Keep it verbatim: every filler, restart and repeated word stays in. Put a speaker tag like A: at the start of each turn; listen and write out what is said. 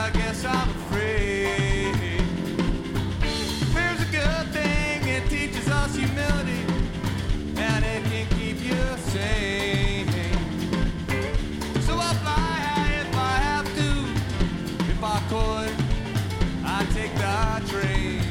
A: I guess I'm afraid. Fear's a good thing, it teaches us humility, and it can keep you sane. So I'll fly high if I have to. If I could, I'd take the train.